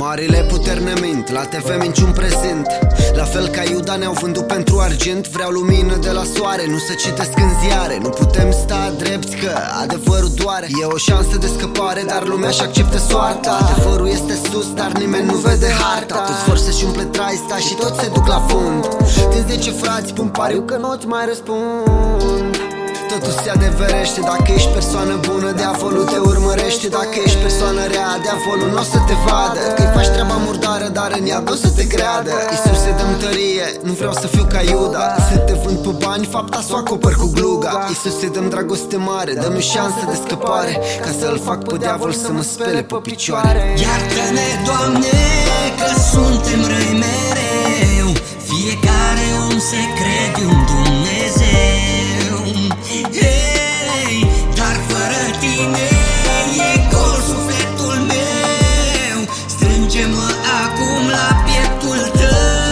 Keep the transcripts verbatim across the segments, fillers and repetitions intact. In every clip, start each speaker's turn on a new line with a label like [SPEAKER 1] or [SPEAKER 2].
[SPEAKER 1] Marile puteri ne mint, la T V minciuni prezint. La fel ca Iuda ne-au vândut pentru argint. Vreau lumină de la soare, nu să citesc în ziare. Nu putem sta drepți că adevărul doare. E o șansă de scăpare, dar lumea și acceptă soarta. Adevărul este sus, dar nimeni nu vede harta. Toți vor să-și umple traista și toți se duc la fund. Din zece frați pun pariu că nu-ți mai răspund. Totul se adeverește, dacă ești persoană bună, diavolul te urmărește. Dacă ești persoană rea, diavolul n-o să te vadă. Că-i faci treaba murdară, dar în ea o să te creadă. Iisuse, dă-mi tărie, nu vreau să fiu ca Iuda. Să te vând pe bani, fapta s-o acopăr cu gluga. Iisuse, dă-mi dragoste mare, dă-mi o șansă de scăpare, ca să-l fac pe diavol să mă spele pe picioare.
[SPEAKER 2] Iartă-ne, Doamne, că suntem răi mereu. Fiecare om se crede un Dumnezeu. Hei, dar fără tine e gol sufletul meu. Strânge-mă acum la pieptul tău.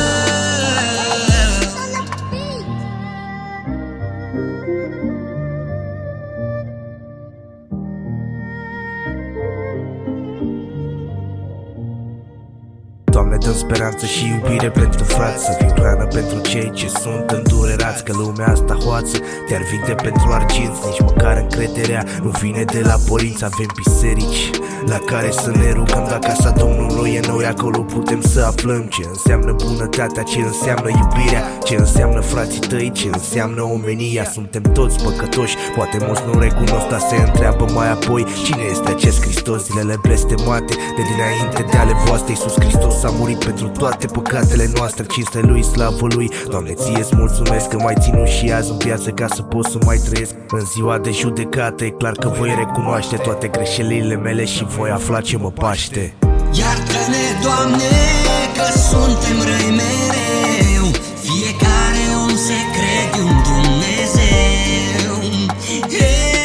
[SPEAKER 3] Doamne, dă-mi speranță și iubire pentru frați. Să fiu hrană pentru cei ce sunt îndurerați. Că lumea asta hoață te-ar vinde pentru argint. Nici măcar încrederea nu vine de la părinți. Avem biserici la care să ne rugăm. Dacă casa Domnului e noi, acolo putem să aflăm ce înseamnă bunătatea, ce înseamnă iubirea, ce înseamnă frații tăi, ce înseamnă omenia. Suntem toți păcătoși, poate mulți nu recunosc, dar se întreabă mai apoi: cine este acest Hristos? Zilele blestemate de dinainte de ale voastre. Iisus Hristos a murit pentru toate păcatele noastre. Cinste Lui, slavă Lui. Doamne, ție-ți mulțumesc că m-ai ținut și azi în viață, ca să pot să mai trăiesc. În ziua de judecată e clar că voi recunoaște toate greșelile mele și voi afla ce mă paște.
[SPEAKER 2] Iartă-ne, Doamne, că suntem răi mereu. Fiecare om se crede un Dumnezeu. Hey!